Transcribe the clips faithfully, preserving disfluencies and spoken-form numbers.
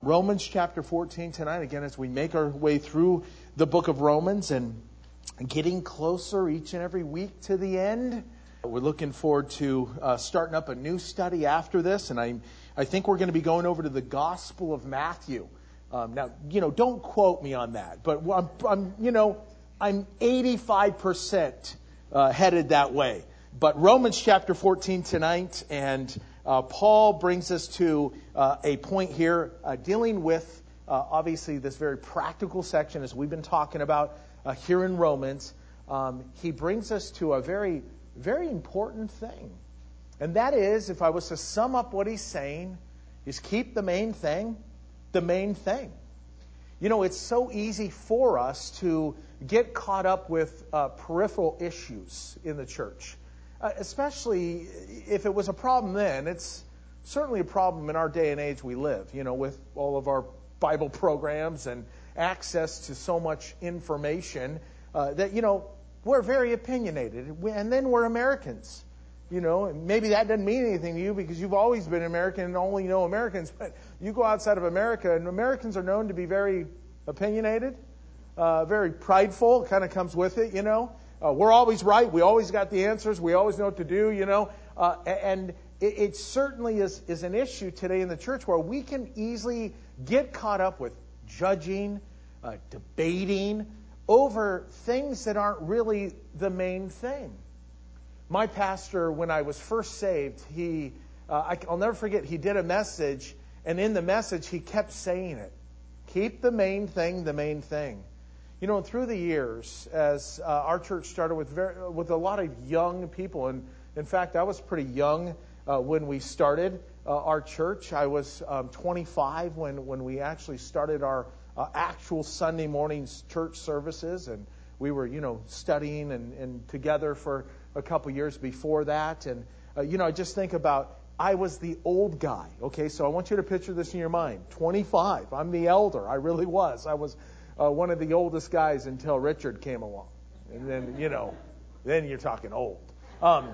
Romans chapter fourteen tonight, again, as we make our way through the book of Romans and getting closer each and every week to the end. We're looking forward to uh, starting up a new study after this, and I I think we're going to be going over to the Gospel of Matthew. Um, now, you know, don't quote me on that, but I'm, I'm you know, I'm eighty-five percent uh, headed that way. But Romans chapter fourteen tonight, and uh, Paul brings us to uh, a point here uh, dealing with, uh, obviously, this very practical section, as we've been talking about uh, here in Romans. Um, he brings us to a very, very important thing. And that is, if I was to sum up what he's saying, is keep the main thing, the main thing. You know, it's so easy for us to get caught up with uh, peripheral issues in the church. Uh, especially if it was a problem then, it's certainly a problem in our day and age we live, you know, with all of our Bible programs and access to so much information uh, that, you know, we're very opinionated. And then we're Americans, you know, and maybe that doesn't mean anything to you because you've always been American and only know Americans. But you go outside of America, and Americans are known to be very opinionated, uh, very prideful. It kind of comes with it, you know. Uh, we're always right. We always got the answers. We always know what to do, you know. Uh, and it, it certainly is, is an issue today in the church where we can easily get caught up with judging, uh, debating over things that aren't really the main thing. My pastor, when I was first saved, he, uh, I, I'll never forget, he did a message, and in the message he kept saying it. Keep the main thing the main thing. You know, through the years, as uh, our church started with very, with a lot of young people, and in fact, I was pretty young uh, when we started uh, our church. I was um, twenty-five when, when we actually started our uh, actual Sunday mornings church services, and we were, you know, studying and, and together for a couple years before that. And, uh, you know, I just think about, I was the old guy, okay? So I want you to picture this in your mind. twenty-five, I'm the elder. I really was. I was Uh, one of the oldest guys until Richard came along. And then, you know, then you're talking old. Um,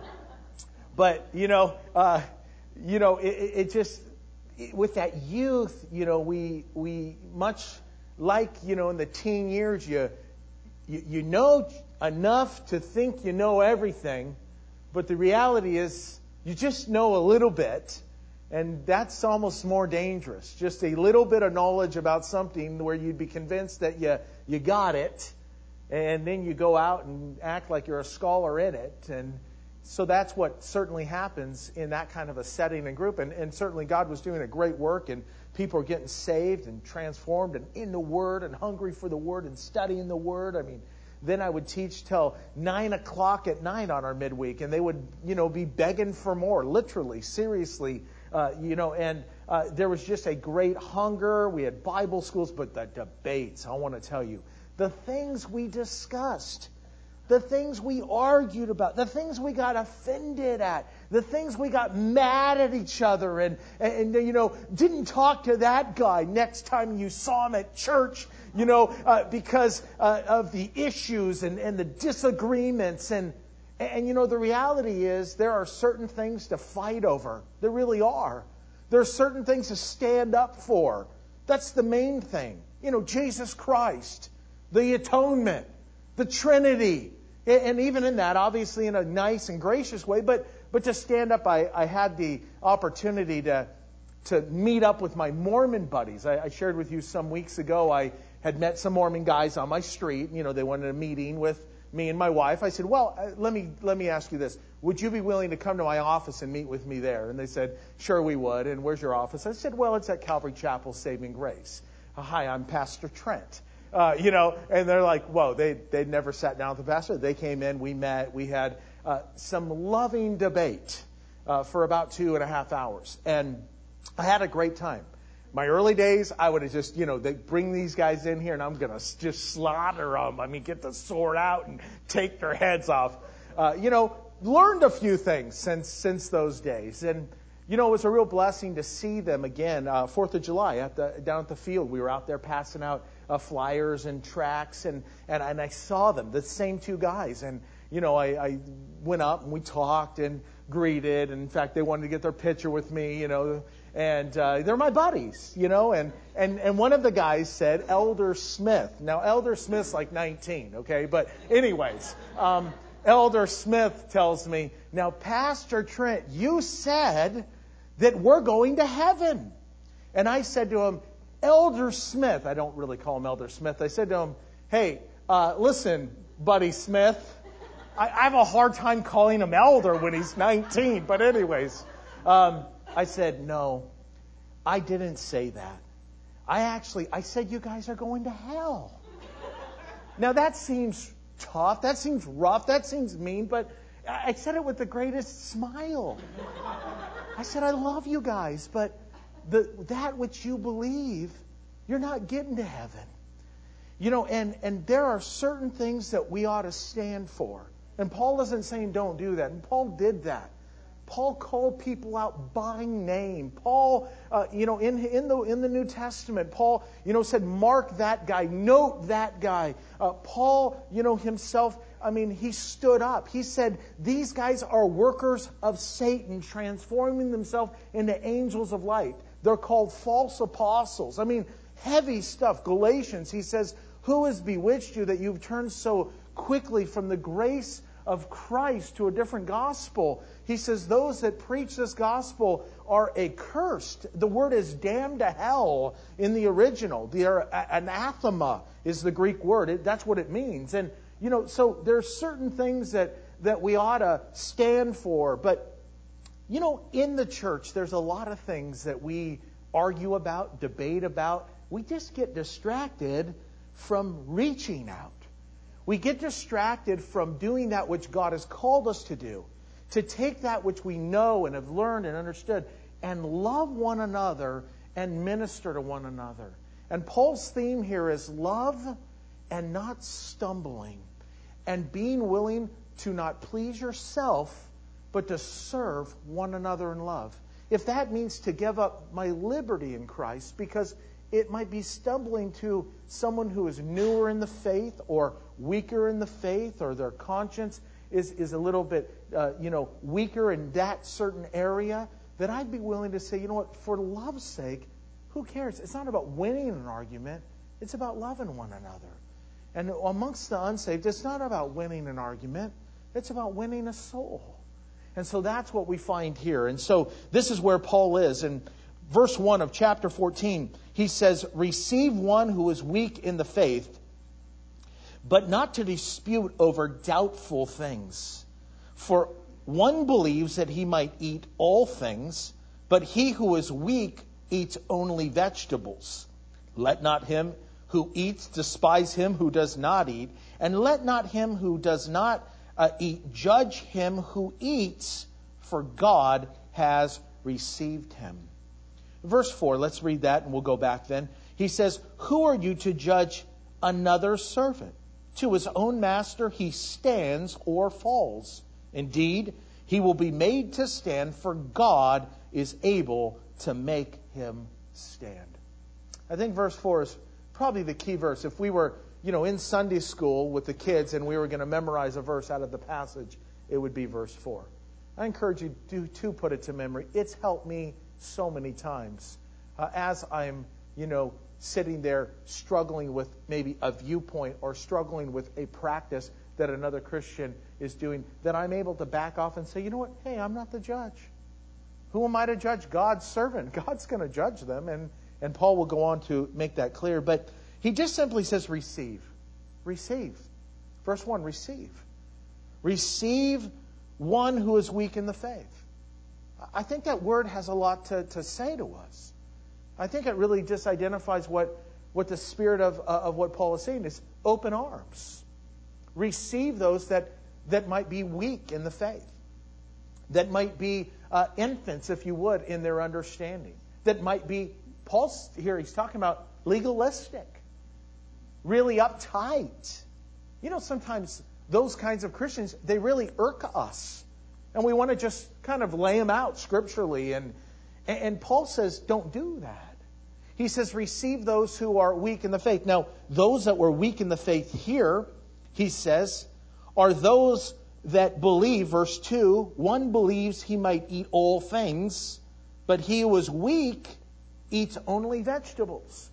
but, you know, uh, you know, it, it just, it, with that youth, you know, we, we much like, you know, in the teen years, you, you, you know enough to think you know everything. But the reality is you just know a little bit. And that's almost more dangerous. Just a little bit of knowledge about something where you'd be convinced that you, you got it. And then you go out and act like you're a scholar in it. And so that's what certainly happens in that kind of a setting and group. And, and certainly God was doing a great work. And people are getting saved and transformed and in the Word and hungry for the Word and studying the Word. I mean, then I would teach till nine o'clock at night on our midweek. And they would, you know, be begging for more. Literally, seriously. Uh, you know, and uh, there was just a great hunger. We had Bible schools, but the debates, I want to tell you, the things we discussed, the things we argued about, the things we got offended at, the things we got mad at each other and, and, and you know, didn't talk to that guy next time you saw him at church, you know, uh, because uh, of the issues and, and the disagreements. And And, you know, the reality is there are certain things to fight over. There really are. There are certain things to stand up for. That's the main thing. You know, Jesus Christ, the atonement, the Trinity. And even in that, obviously in a nice and gracious way, but but to stand up, I, I had the opportunity to, to meet up with my Mormon buddies. I, I shared with you some weeks ago, I had met some Mormon guys on my street. You know, they wanted a meeting with me and my wife. I said, well, uh, let me let me ask you this. Would you be willing to come to my office and meet with me there? And they said, sure, we would. And where's your office? I said, well, it's at Calvary Chapel Saving Grace. Uh, hi, I'm Pastor Trent. Uh, you know, and they're like, whoa, they, they'd never sat down with the pastor. They came in, we met, we had uh, some loving debate uh, for about two and a half hours. And I had a great time. My early days, I would have just, you know, they bring these guys in here and I'm going to just slaughter them. I mean, get the sword out and take their heads off. Uh, you know, learned a few things since since those days. And, you know, it was a real blessing to see them again. Uh, Fourth of July at the, down at the field. We were out there passing out uh, flyers and tracts. And, and, and I saw them, the same two guys. And, you know, I, I went up and we talked and greeted. And in fact, they wanted to get their picture with me, you know. and uh, they're my buddies, you know. And, and, and one of the guys said, Elder Smith. Now, Elder Smith's like nineteen, okay? But anyways, um, Elder Smith tells me, now, Pastor Trent, you said that we're going to heaven. And I said to him, Elder Smith, I don't really call him Elder Smith. I said to him, hey, uh, listen, buddy Smith, I, I have a hard time calling him elder when he's nineteen. But anyways, um, I said, no, I didn't say that. I actually, I said you guys are going to hell. Now that seems tough. That seems rough. That seems mean. But I said it with the greatest smile. I said, I love you guys, but the, that which you believe, you're not getting to heaven. You know, and, and there are certain things that we ought to stand for. And Paul isn't saying don't do that. And Paul did that. Paul called people out by name. Paul, uh, you know, in, in, the, in the New Testament, Paul, you know, said, mark that guy, note that guy. Uh, Paul, you know, himself, I mean, he stood up. He said, these guys are workers of Satan, transforming themselves into angels of light. They're called false apostles. I mean, heavy stuff. Galatians, he says, who has bewitched you that you've turned so quickly from the grace of Christ to a different gospel? He says those that preach this gospel are accursed. The word is damned to hell in the original. The anathema is the Greek word. It, that's what it means. And, you know, so there's certain things that, that we ought to stand for. But, you know, in the church, there's a lot of things that we argue about, debate about. We just get distracted from reaching out. We get distracted from doing that which God has called us to do, to take that which we know and have learned and understood and love one another and minister to one another. And Paul's theme here is love and not stumbling, and being willing to not please yourself, but to serve one another in love. If that means to give up my liberty in Christ, because it might be stumbling to someone who is newer in the faith or weaker in the faith, or their conscience is, is a little bit, uh, you know, weaker in that certain area, that I'd be willing to say, you know what, for love's sake, who cares? It's not about winning an argument. It's about loving one another. And amongst the unsaved, it's not about winning an argument. It's about winning a soul. And so that's what we find here. And so this is where Paul is. In verse one of chapter fourteen, he says, receive one who is weak in the faith, but not to dispute over doubtful things. For one believes that he might eat all things, but he who is weak eats only vegetables. Let not him who eats despise him who does not eat, and let not him who does not uh, eat judge him who eats, for God has received him. Verse four, let's read that and we'll go back then. He says, who are you to judge another servant? To his own master he stands or falls. Indeed, he will be made to stand, for God is able to make him stand. I think verse four is probably the key verse. If we were, you know, in Sunday school with the kids and we were going to memorize a verse out of the passage, it would be verse four. I encourage you to, to put it to memory. It's helped me so many times uh, as I'm, you know, sitting there struggling with maybe a viewpoint or struggling with a practice that another Christian is doing, that I'm able to back off and say, you know what, hey, I'm not the judge. Who am I to judge? God's servant. God's going to judge them. And, and Paul will go on to make that clear. But he just simply says receive. Receive. Verse one, receive. Receive one who is weak in the faith. I think that word has a lot to, to say to us. I think it really just identifies what, what the spirit of, uh, of what Paul is saying is open arms. Receive those that, that might be weak in the faith. That might be uh, infants, if you would, in their understanding. That might be, Paul's here, he's talking about legalistic. Really uptight. You know, sometimes those kinds of Christians, they really irk us. And we want to just kind of lay them out scripturally. And, and Paul says, don't do that. He says, receive those who are weak in the faith. Now, those that were weak in the faith here, he says, are those that believe, verse two, one believes he might eat all things, but he who is weak eats only vegetables.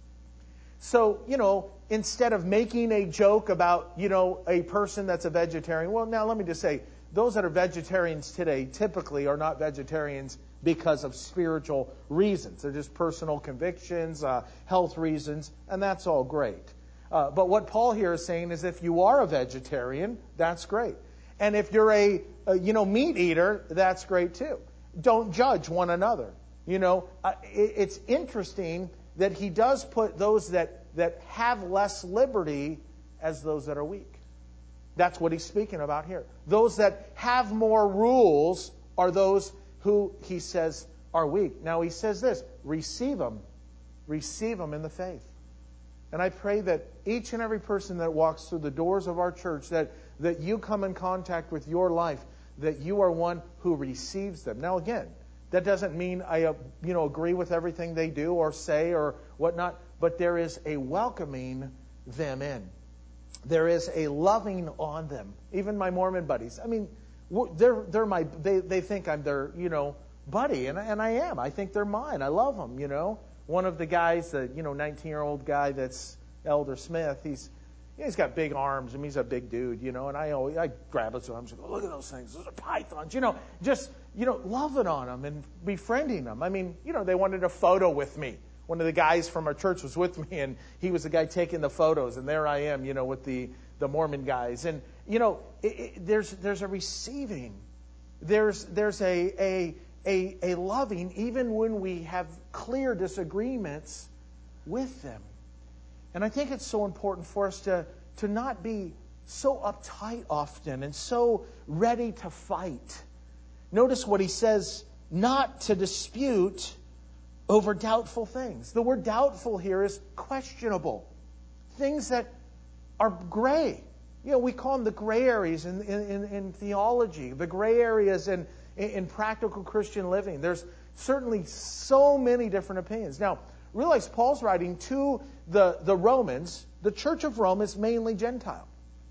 So, you know, instead of making a joke about, you know, a person that's a vegetarian, well, now let me just say, those that are vegetarians today typically are not vegetarians because of spiritual reasons. They're just personal convictions, uh, health reasons, and that's all great. Uh, but what Paul here is saying is if you are a vegetarian, that's great. And if you're a, a you know, meat eater, that's great too. Don't judge one another. You know, uh, it, it's interesting that he does put those that, that have less liberty as those that are weak. That's what he's speaking about here. Those that have more rules are those who, he says, are weak. Now he says this, receive them. Receive them in the faith. And I pray that each and every person that walks through the doors of our church, that, that you come in contact with your life, that you are one who receives them. Now again, that doesn't mean I uh, you know, agree with everything they do or say or whatnot, but there is a welcoming them in. There is a loving on them. Even my Mormon buddies. I mean, they're they're my they they think I'm their you know buddy, and and I am. I think they're mine. I love them. You know, one of the guys, the you know nineteen year old guy that's Elder Smith. He's he's got big arms. I mean, he's a big dude. You know, and I always I grab his arms and go, look at those things. Those are pythons. You know, just you know loving on them and befriending them. I mean, you know, they wanted a photo with me. One of the guys from our church was with me, and he was the guy taking the photos. And there I am, you know, with the, the Mormon guys. And, you know, it, it, there's there's a receiving. There's there's a, a, a, a loving, even when we have clear disagreements with them. And I think it's so important for us to, to not be so uptight often and so ready to fight. Notice what he says, not to dispute over doubtful things. The word doubtful here is questionable. Things that are gray. You know, we call them the gray areas in, in, in theology, the gray areas in, in practical Christian living. There's certainly so many different opinions. Now, realize Paul's writing to the, the Romans. The church of Rome is mainly Gentile.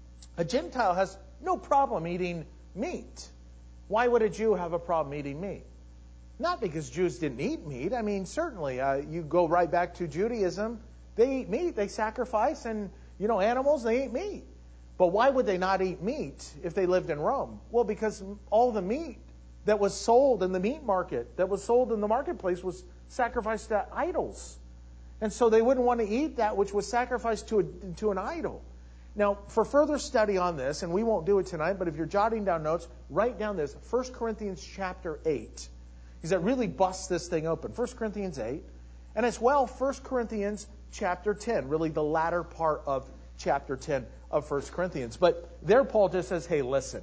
A Gentile has no problem eating meat. Why would a Jew have a problem eating meat? Not because Jews didn't eat meat. I mean, certainly, uh, you go right back to Judaism. They eat meat. They sacrifice and, you know, animals, they eat meat. But why would they not eat meat if they lived in Rome? Well, because all the meat that was sold in the meat market, that was sold in the marketplace, was sacrificed to idols. And so they wouldn't want to eat that which was sacrificed to, a, to an idol. Now, for further study on this, and we won't do it tonight, but if you're jotting down notes, write down this, First Corinthians chapter eight. Because it really busts this thing open. First Corinthians eight. And as well, First Corinthians chapter ten. Really the latter part of chapter ten of First Corinthians. But there Paul just says, hey, listen.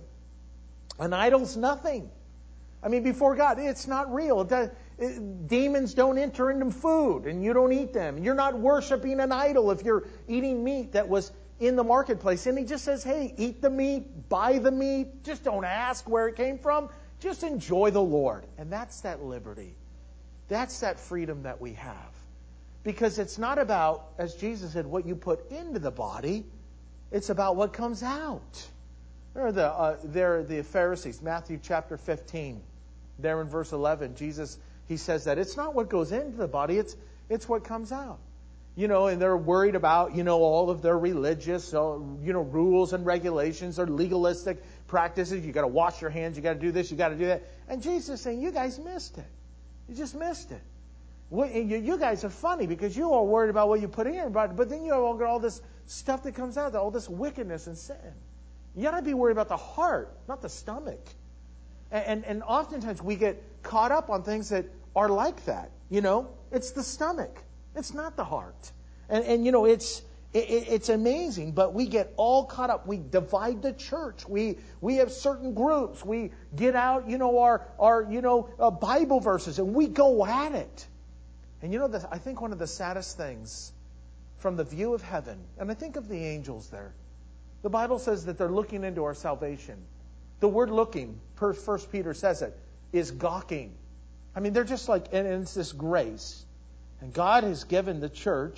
An idol's nothing. I mean, before God, it's not real. It does, it, demons don't enter into food, and you don't eat them. You're not worshiping an idol if you're eating meat that was in the marketplace. And he just says, hey, eat the meat, buy the meat. Just don't ask where it came from. Just enjoy the Lord. And that's that liberty. That's that freedom that we have. Because it's not about, as Jesus said, what you put into the body. It's about what comes out. There are the, uh, there are the Pharisees, Matthew chapter fifteen. There in verse eleven, Jesus, he says that it's not what goes into the body, it's it's what comes out. You know, and they're worried about, you know, all of their religious, uh, you know, rules and regulations, their legalistic practices. You got to wash your hands. You got to do this. You got to do that. And Jesus is saying, you guys missed it. You just missed it. Well, you, you guys are funny because you are worried about what you put in, but, but then you all got all this stuff that comes out, all this wickedness and sin. You got to be worried about the heart, not the stomach. And, and, and oftentimes we get caught up on things that are like that. You know, it's the stomach. It's not the heart. And, and you know, it's it, it's amazing, but we get all caught up. We divide the church. We we have certain groups. We get out, you know, our, our you know, uh, Bible verses, and we go at it. And you know, the, I think one of the saddest things from the view of heaven, and I think of the angels there, the Bible says that they're looking into our salvation. The word looking, per First Peter says it, is gawking. I mean, they're just like, and it's this grace. And God has given the church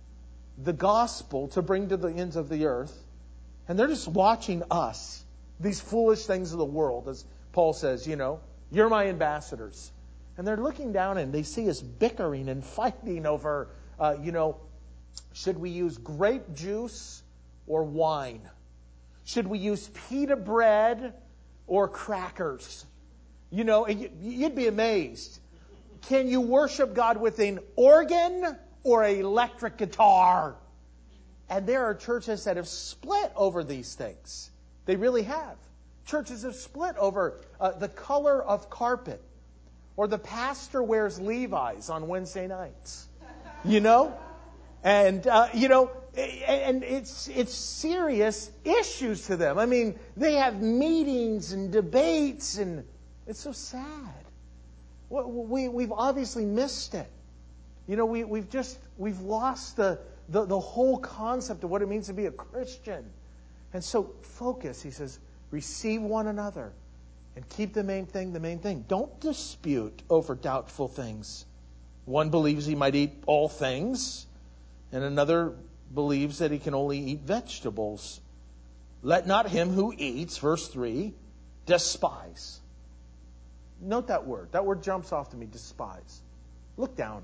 the gospel to bring to the ends of the earth. And they're just watching us, these foolish things of the world, as Paul says, you know, you're my ambassadors. And they're looking down and they see us bickering and fighting over, uh, you know, should we use grape juice or wine? Should we use pita bread or crackers? You know, you'd be amazed. Can you worship God with an organ or an electric guitar? And there are churches that have split over these things. They really have. Churches have split over uh, the color of carpet, or the pastor wears Levi's on Wednesday nights. You know? And, uh, you know, and it's it's serious issues to them. I mean, they have meetings and debates, and it's so sad. We, we've obviously missed it. You know, we, we've just, we've lost the, the, the whole concept of what it means to be a Christian. And so focus, he says, receive one another and keep the main thing the main thing. Don't dispute over doubtful things. One believes he might eat all things, and another believes that he can only eat vegetables. Let not him who eats, verse three, despise. Note that word. That word jumps off to me, despise. Look down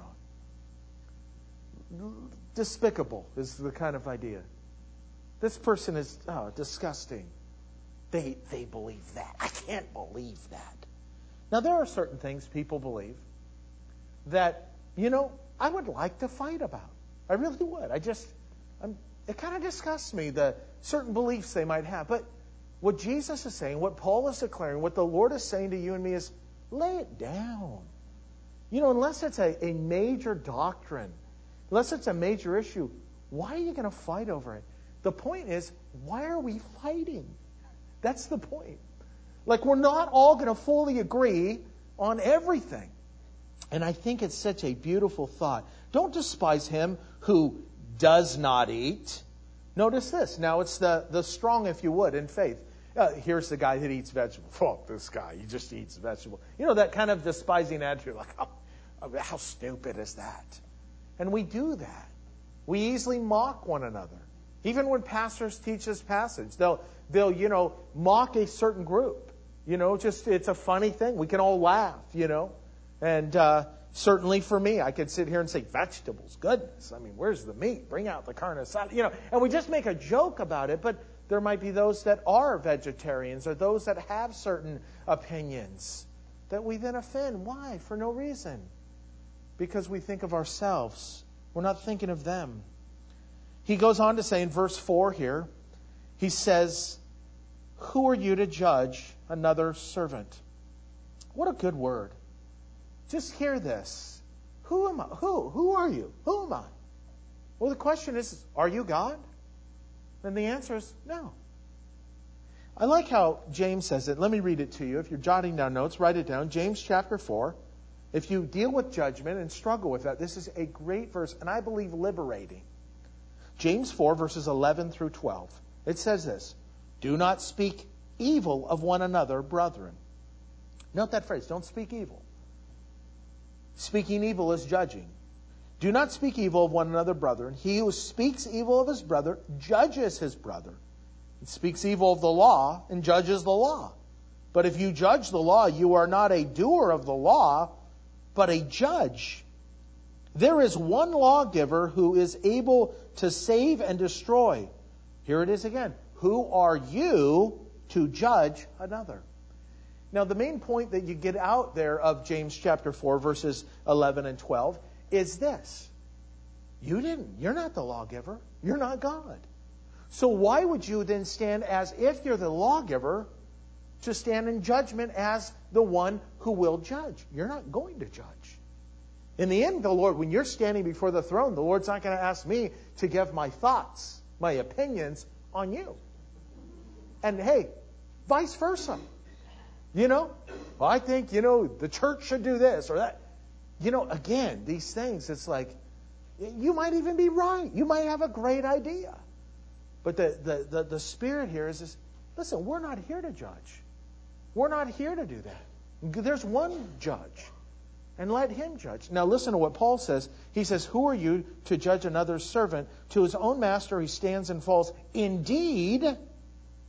on. Despicable is the kind of idea. This person is oh, disgusting. They they believe that. I can't believe that. Now, there are certain things people believe that, you know, I would like to fight about. I really would. I just, I'm, it kind of disgusts me, the certain beliefs they might have. But what Jesus is saying, what Paul is declaring, what the Lord is saying to you and me is, lay it down. You know, unless it's a, a major doctrine, unless it's a major issue, why are you going to fight over it? The point is, why are we fighting? That's the point. Like, we're not all going to fully agree on everything. And I think it's such a beautiful thought. Don't despise him who does not eat. Notice this. Now, it's the, the strong, if you would, in faith. Uh, here's the guy that eats vegetables. Oh, this guy, he just eats vegetables. You know, that kind of despising attitude, like, oh, how stupid is that? And we do that. We easily mock one another. Even when pastors teach this passage, they'll, they'll, you know, mock a certain group. You know, just, it's a funny thing. We can all laugh, you know. And uh, certainly for me, I could sit here and say, vegetables, goodness. I mean, where's the meat? Bring out the carne asada. You know, and we just make a joke about it, but there might be those that are vegetarians or those that have certain opinions that we then offend. Why? For no reason. Because we think of ourselves. We're not thinking of them. He goes on to say in verse four here, he says, who are you to judge another servant? What a good word. Just hear this. Who am I? Who? Who are you? Who am I? Well, the question is, are you God? And the answer is no. I like how James says it. Let me read it to you. If you're jotting down notes, write it down. James chapter four. If you deal with judgment and struggle with that, this is a great verse, and I believe liberating. James four, verses eleven through twelve. It says this, do not speak evil of one another, brethren. Note that phrase, don't speak evil. Speaking evil is judging. Do not speak evil of one another, brethren. He who speaks evil of his brother judges his brother. He speaks evil of the law and judges the law. But if you judge the law, you are not a doer of the law, but a judge. There is one lawgiver who is able to save and destroy. Here it is again. Who are you to judge another? Now, the main point that you get out there of James chapter four, verses eleven and twelve, is this. You didn't. You're not the lawgiver. You're not God. So why would you then stand as if you're the lawgiver to stand in judgment as the one who will judge? You're not going to judge. In the end, the Lord, when you're standing before the throne, the Lord's not going to ask me to give my thoughts, my opinions on you. And hey, vice versa. You know, well, I think, you know, the church should do this or that. You know, again, these things, it's like, you might even be right. You might have a great idea. But the, the, the, the spirit here is this, listen, we're not here to judge. We're not here to do that. There's one judge. And let him judge. Now listen to what Paul says. He says, who are you to judge another's servant? To his own master he stands and falls. Indeed,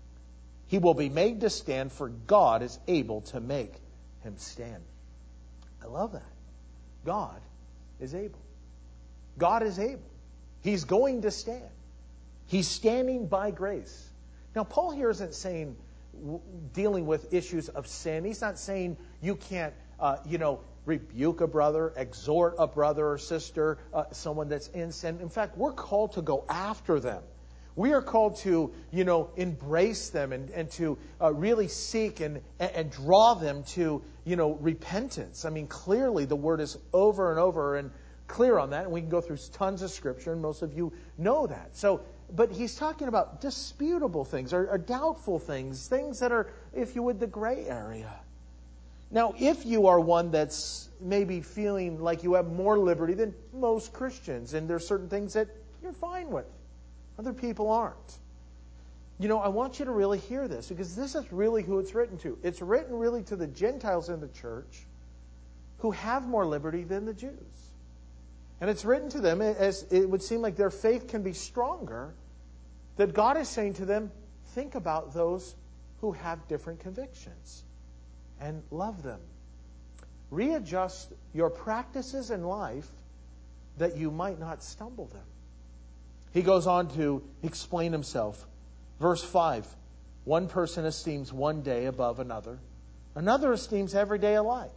he will be made to stand, for God is able to make him stand. I love that. God is able. God is able. He's going to stand. He's standing by grace. Now, Paul here isn't saying, w- dealing with issues of sin. He's not saying you can't, uh, you know, rebuke a brother, exhort a brother or sister, uh, someone that's in sin. In fact, we're called to go after them. We are called to, you know, embrace them and, and to uh, really seek and, and draw them to, you know, repentance. I mean, clearly the word is over and over and clear on that. And we can go through tons of scripture, and most of you know that. So, but he's talking about disputable things or, or doubtful things, things that are, if you would, the gray area. Now, if you are one that's maybe feeling like you have more liberty than most Christians, and there's certain things that you're fine with, other people aren't. You know, I want you to really hear this, because this is really who it's written to. It's written really to the Gentiles in the church who have more liberty than the Jews. And it's written to them as it would seem like their faith can be stronger, that God is saying to them, think about those who have different convictions and love them. Readjust your practices in life that you might not stumble them. He goes on to explain himself. Verse five, one person esteems one day above another. Another esteems every day alike.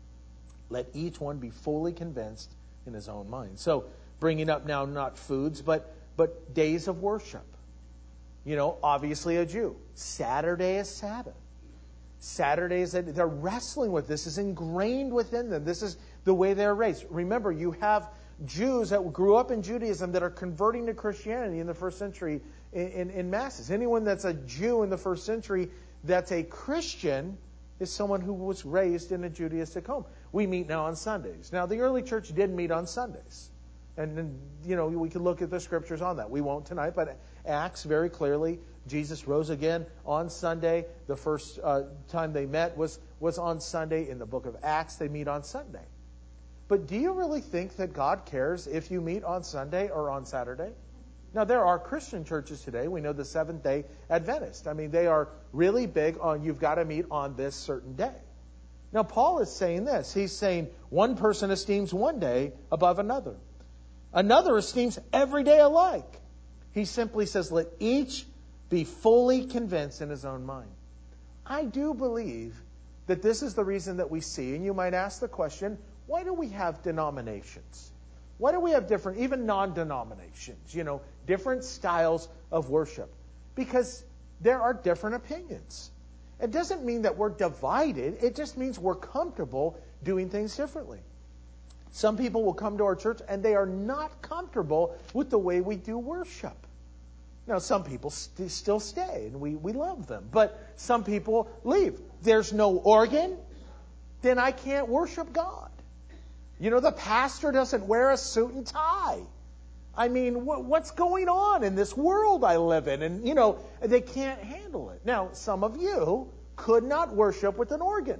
Let each one be fully convinced in his own mind. So, bringing up now not foods, but, but days of worship. You know, obviously a Jew. Saturday is Sabbath. Saturday is, they're wrestling with this. This is ingrained within them. This is the way they're raised. Remember, you have Jews that grew up in Judaism that are converting to Christianity in the first century in, in, in masses. Anyone that's a Jew in the first century that's a Christian is someone who was raised in a Judaistic home. We meet now on Sundays. Now, the early church did meet on Sundays. And, and, you know, we can look at the scriptures on that. We won't tonight, but Acts very clearly, Jesus rose again on Sunday. The first uh, time they met was, was on Sunday. In the book of Acts, they meet on Sunday. But do you really think that God cares if you meet on Sunday or on Saturday? Now, there are Christian churches today. We know the Seventh-day Adventist. I mean, they are really big on you've got to meet on this certain day. Now, Paul is saying this. He's saying one person esteems one day above another. Another esteems every day alike. He simply says, let each be fully convinced in his own mind. I do believe that this is the reason that we see, and you might ask the question, why do we have denominations? Why do we have different, even non-denominations, you know, different styles of worship? Because there are different opinions. It doesn't mean that we're divided. It just means we're comfortable doing things differently. Some people will come to our church and they are not comfortable with the way we do worship. Now, some people st- still stay and we, we love them. But some people leave. There's no organ, then I can't worship God. You know, the pastor doesn't wear a suit and tie. I mean, wh- what's going on in this world I live in? And, you know, they can't handle it. Now, some of you could not worship with an organ.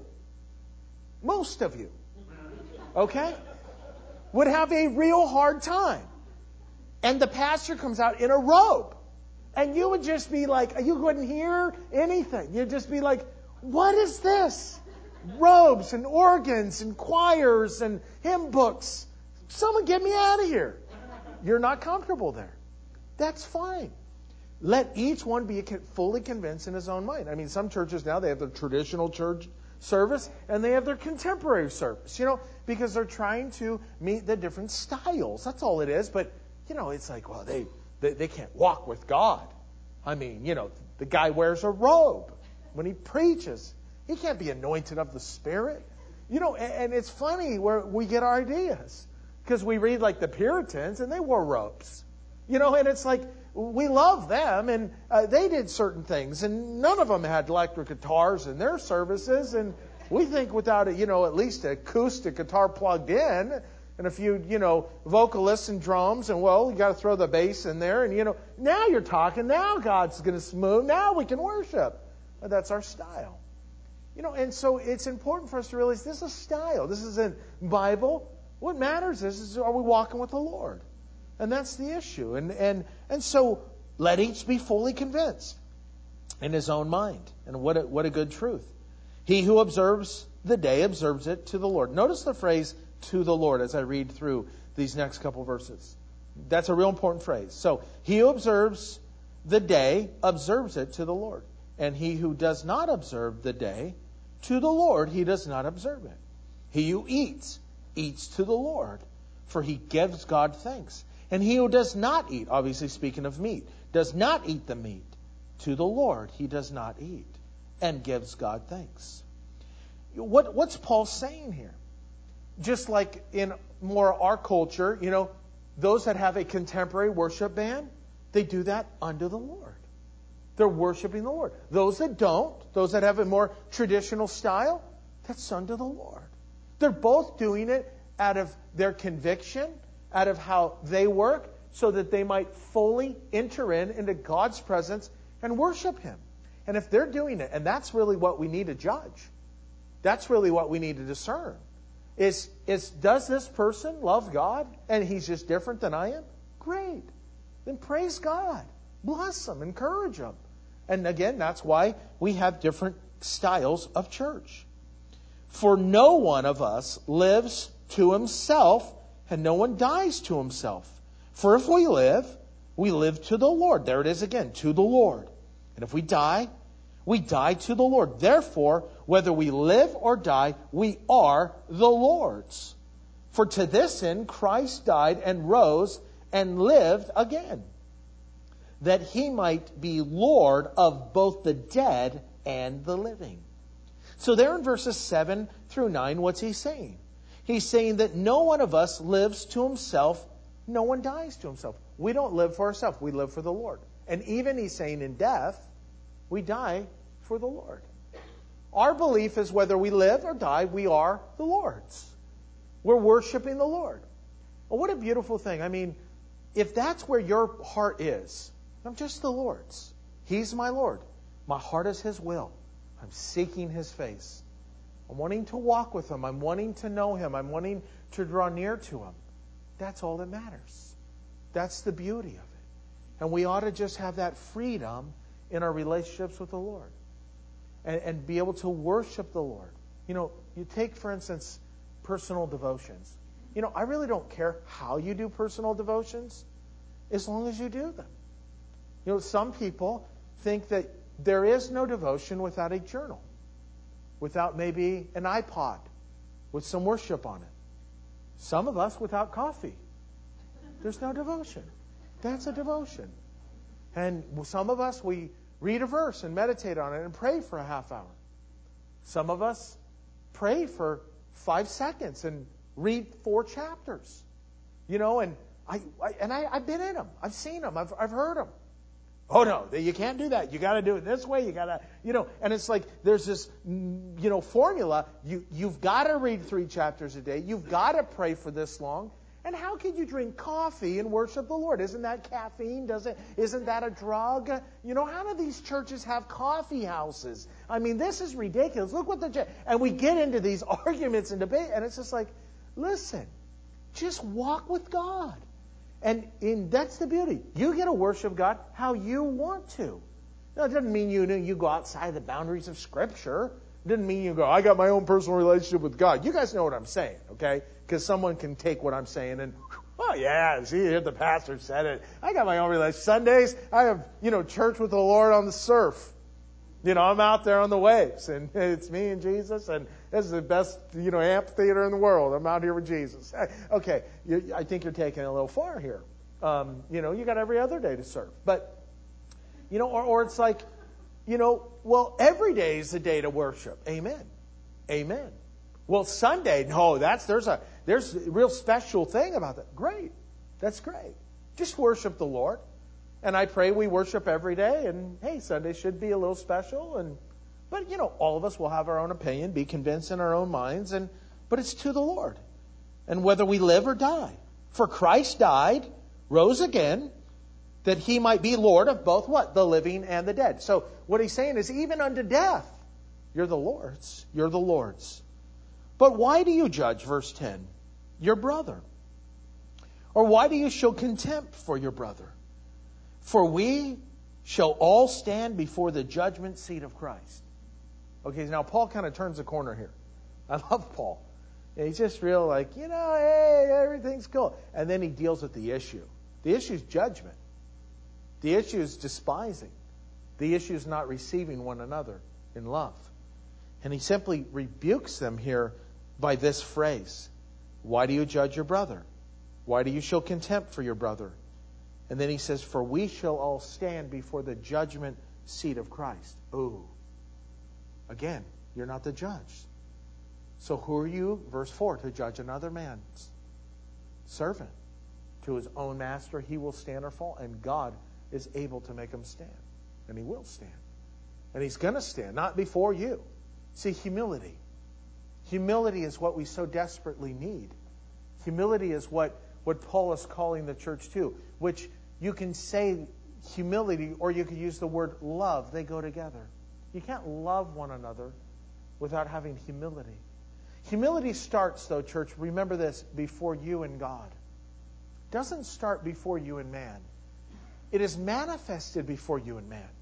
Most of you. Okay? Would have a real hard time. And the pastor comes out in a robe. And you would just be like, you couldn't hear anything. You'd just be like, what is this? Robes and organs and choirs and hymn books. Someone get me out of here. You're not comfortable there. That's fine. Let each one be fully convinced in his own mind. I mean, some churches now, they have their traditional church service and they have their contemporary service, you know, because they're trying to meet the different styles. That's all it is. But, you know, it's like, well, they, they, they can't walk with God. I mean, you know, the guy wears a robe when he preaches. He can't be anointed of the Spirit. You know, and, and it's funny where we get our ideas. Because we read like the Puritans and they wore robes. You know, and it's like, we love them and uh, they did certain things. And none of them had electric guitars in their services. And we think without, a, you know, at least an acoustic guitar plugged in and a few, you know, vocalists and drums. And, well, you got to throw the bass in there. And, you know, now you're talking. Now God's going to move. Now we can worship. And that's our style. You know, and so it's important for us to realize this is a style. This isn't Bible. What matters is, is are we walking with the Lord? And that's the issue. And, and, and so let each be fully convinced in his own mind. And what a, what a good truth. He who observes the day observes it to the Lord. Notice the phrase to the Lord as I read through these next couple verses. That's a real important phrase. So, he who observes the day observes it to the Lord. And he who does not observe the day, to the Lord he does not observe it. He who eats, eats to the Lord, for he gives God thanks. And he who does not eat, obviously speaking of meat, does not eat the meat, to the Lord he does not eat, and gives God thanks. What, what's Paul saying here? Just like in more our culture, you know, those that have a contemporary worship band, they do that unto the Lord. They're worshiping the Lord. Those that don't, those that have a more traditional style, that's unto the Lord. They're both doing it out of their conviction, out of how they work, so that they might fully enter in into God's presence and worship Him. And if they're doing it, and that's really what we need to judge, that's really what we need to discern, is, is does this person love God and he's just different than I am? Great. Then praise God. Bless them. Encourage them. And again, that's why we have different styles of church. For no one of us lives to himself, and no one dies to himself. For if we live, we live to the Lord. There it is again, to the Lord. And if we die, we die to the Lord. Therefore, whether we live or die, we are the Lord's. For to this end Christ died and rose and lived again, that He might be Lord of both the dead and the living. So there in verses seven through nine, what's he saying? He's saying that no one of us lives to himself, no one dies to himself. We don't live for ourselves, we live for the Lord. And even he's saying in death, we die for the Lord. Our belief is whether we live or die, we are the Lord's. We're worshiping the Lord. Well, what a beautiful thing. I mean, if that's where your heart is, I'm just the Lord's. He's my Lord. My heart is His will. I'm seeking His face. I'm wanting to walk with Him. I'm wanting to know Him. I'm wanting to draw near to Him. That's all that matters. That's the beauty of it. And we ought to just have that freedom in our relationships with the Lord. And, and be able to worship the Lord. You know, you take, for instance, personal devotions. You know, I really don't care how you do personal devotions, as long as you do them. You know, some people think that there is no devotion without a journal, without maybe an iPod with some worship on it. Some of us without coffee. There's no devotion. That's a devotion. And some of us, we read a verse and meditate on it and pray for a half hour. Some of us pray for five seconds and read four chapters. You know, and I, I and I, I've been in them. I've seen them. I've I've heard them. Oh no, you can't do that. You got to do it this way. You got to, you know, and it's like there's this, you know, formula. You you've got to read three chapters a day. You've got to pray for this long. And how can you drink coffee and worship the Lord? Isn't that caffeine? Does it? Isn't that a drug? You know, how do these churches have coffee houses? I mean, this is ridiculous. Look what the and we get into these arguments and debate, and it's just like, listen, just walk with God. And in, that's the beauty. You get to worship God how you want to. Now, it doesn't mean you you go outside the boundaries of Scripture. It doesn't mean you go, I got my own personal relationship with God. You guys know what I'm saying, okay? Because someone can take what I'm saying and, oh yeah, see, here the pastor said it. I got my own relationship. Sundays, I have, you know, church with the Lord on the surf. You know, I'm out there on the waves, and it's me and Jesus, and this is the best, you know, amphitheater in the world. I'm out here with Jesus. Okay, you, I think you're taking it a little far here. Um, you know, you got every other day to surf. But, you know, or, or it's like, you know, well, every day is a day to worship. Amen. Amen. Well, Sunday, no, that's there's a there's a real special thing about that. Great. That's great. Just worship the Lord. And I pray we worship every day, and hey, Sunday should be a little special, and but you know, all of us will have our own opinion, be convinced in our own minds, and but it's to the Lord. And whether we live or die. For Christ died, rose again, that He might be Lord of both what? The living and the dead. So what He's saying is, even unto death, you're the Lord's. You're the Lord's. But why do you judge, verse ten, your brother? Or why do you show contempt for your brother? For we shall all stand before the judgment seat of Christ. Okay, now Paul kind of turns the corner here. I love Paul. He's just real like, you know, hey, everything's cool. And then he deals with the issue. The issue is judgment. The issue is despising. The issue is not receiving one another in love. And he simply rebukes them here by this phrase. Why do you judge your brother? Why do you show contempt for your brother? And then he says, for we shall all stand before the judgment seat of Christ. Ooh. Again, you're not the judge. So who are you, verse four, to judge another man's servant? To his own master he will stand or fall. And God is able to make him stand. And he will stand. And he's going to stand, not before you. See, humility. Humility is what we so desperately need. Humility is what, what Paul is calling the church to, which you can say humility or you can use the word love. They go together. You can't love one another without having humility. Humility starts, though, church, remember this, before you and God. It doesn't start before you and man. It is manifested before you and man.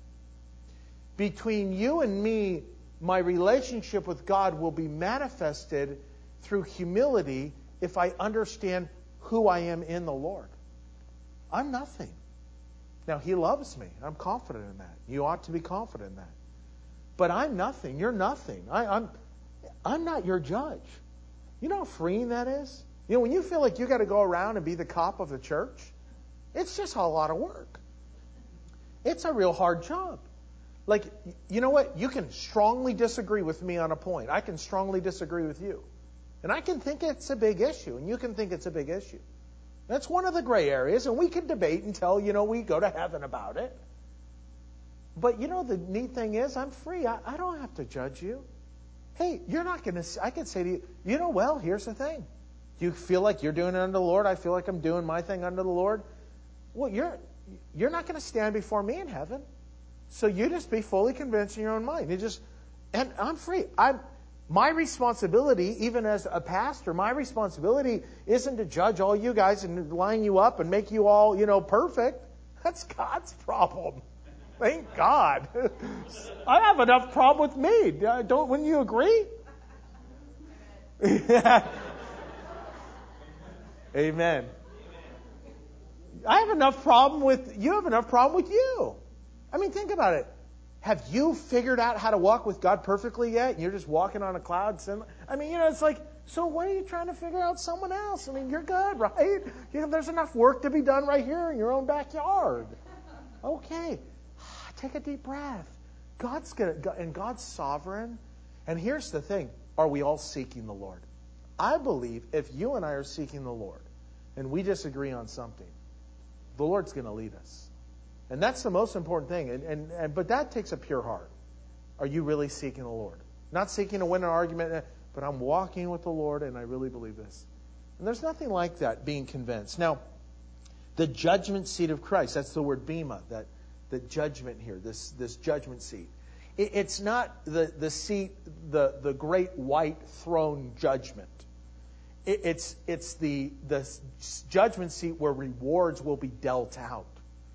Between you and me, my relationship with God will be manifested through humility if I understand who I am in the Lord. I'm nothing. Now, He loves me. I'm confident in that. You ought to be confident in that. But I'm nothing. You're nothing. I, I'm, I'm not your judge. You know how freeing that is? You know, when you feel like you got to go around and be the cop of the church, it's just a lot of work. It's a real hard job. Like, you know what? You can strongly disagree with me on a point. I can strongly disagree with you. And I can think it's a big issue, and you can think it's a big issue. That's one of the gray areas, and we can debate until, you know, we go to heaven about it. But, you know, the neat thing is, I'm free. I, I don't have to judge you. Hey, you're not going to, I can say to you, you know, well, here's the thing. You feel like you're doing it under the Lord. I feel like I'm doing my thing under the Lord. Well, you're you're not going to stand before me in heaven. So you just be fully convinced in your own mind. You just, and I'm free. I'm, my responsibility, even as a pastor, my responsibility isn't to judge all you guys and line you up and make you all, you know, perfect. That's God's problem. Thank God. I have enough problem with me. Don't, wouldn't you agree? Amen. I have enough problem with, you have enough problem with you. I mean, think about it. Have you figured out how to walk with God perfectly yet? And you're just walking on a cloud? I mean, you know, it's like, so what are you trying to figure out someone else? I mean, you're good, right? You know, there's enough work to be done right here in your own backyard. Okay. Take a deep breath. God's gonna, and God's sovereign. And here's the thing. Are we all seeking the Lord? I believe if you and I are seeking the Lord and we disagree on something, the Lord's going to lead us. And that's the most important thing. And, and, and but that takes a pure heart. Are you really seeking the Lord? Not seeking to win an argument, but I'm walking with the Lord and I really believe this. And there's nothing like that, being convinced. Now, the judgment seat of Christ, that's the word bema, that the judgment here, this, this judgment seat. It, it's not the, the seat, the, the great white throne judgment. It, it's it's the, the judgment seat where rewards will be dealt out.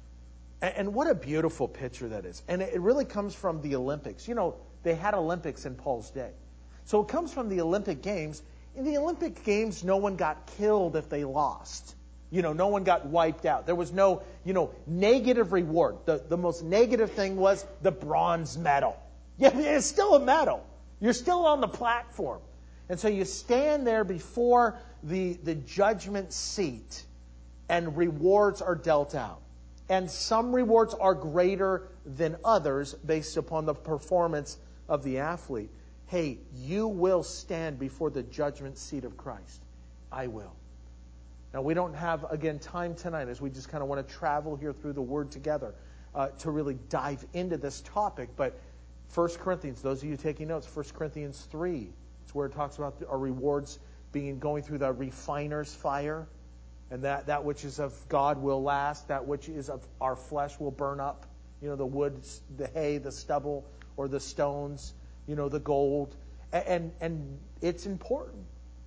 And, and what a beautiful picture that is. And it, it really comes from the Olympics. You know, they had Olympics in Paul's day. So it comes from the Olympic Games. In the Olympic Games, no one got killed if they lost. You know, no one got wiped out. There was no, you know, negative reward. The, the most negative thing was the bronze medal. Yeah, it's still a medal. You're still on the platform. And so you stand there before the, the judgment seat and rewards are dealt out. And some rewards are greater than others based upon the performance of the athlete. Hey, you will stand before the judgment seat of Christ. I will. Now, we don't have, again, time tonight as we just kind of want to travel here through the Word together uh, to really dive into this topic. But First Corinthians, those of you taking notes, First Corinthians three, it's where it talks about our rewards being going through the refiner's fire. And that, that which is of God will last. That which is of our flesh will burn up. You know, the wood, the hay, the stubble, or the stones, you know, the gold. And, and, and it's important.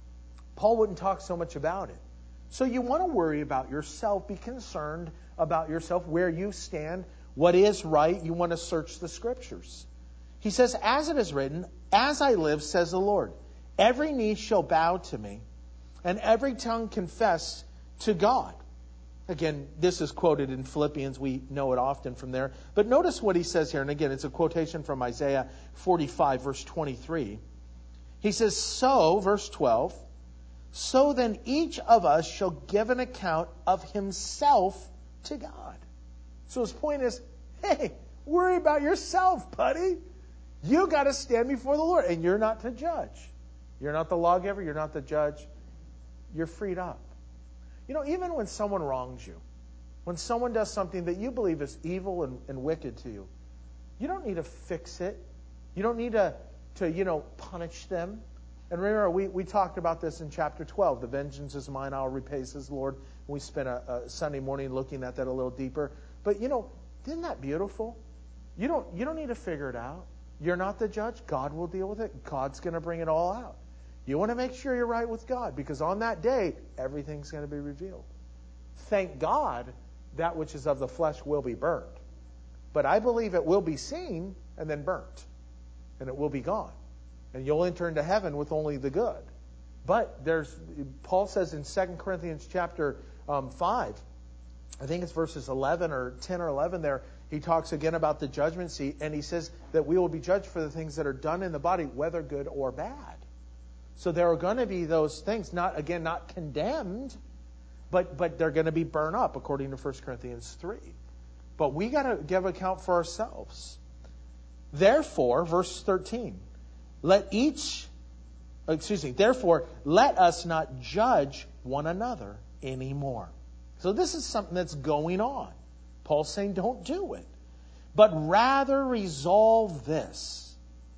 Paul wouldn't talk so much about it. So you want to worry about yourself. Be concerned about yourself, where you stand, what is right. You want to search the Scriptures. He says, as it is written, as I live, says the Lord, every knee shall bow to me, and every tongue confess to God. Again, this is quoted in Philippians. We know it often from there. But notice what he says here. And again, it's a quotation from Isaiah forty-five, verse twenty-three. He says, so, verse twelve, so then each of us shall give an account of himself to God. So his point is, hey, worry about yourself, buddy. You got to stand before the Lord. And you're not to judge. You're not the lawgiver. You're not the judge. You're freed up. You know, even when someone wrongs you, when someone does something that you believe is evil and, and wicked to you, you don't need to fix it. You don't need to, to you know, punish them. And remember, we, we talked about this in chapter twelve. The vengeance is mine, I'll repay, says the Lord. We spent a, a Sunday morning looking at that a little deeper. But, you know, isn't that beautiful? You don't, you don't need to figure it out. You're not the judge. God will deal with it. God's going to bring it all out. You want to make sure you're right with God, because on that day, everything's going to be revealed. Thank God, that which is of the flesh will be burned. But I believe it will be seen and then burnt. And it will be gone. And you'll enter into heaven with only the good. But there's, Paul says in Second Corinthians chapter um, five, I think it's verses eleven or ten or eleven there, he talks again about the judgment seat, and he says that we will be judged for the things that are done in the body, whether good or bad. So there are going to be those things, not again, not condemned, but but they're going to be burned up, according to First Corinthians three. But we got to give account for ourselves. Therefore, verse thirteen, let each, excuse me, therefore, let us not judge one another anymore. So this is something that's going on. Paul's saying, don't do it. But rather resolve this,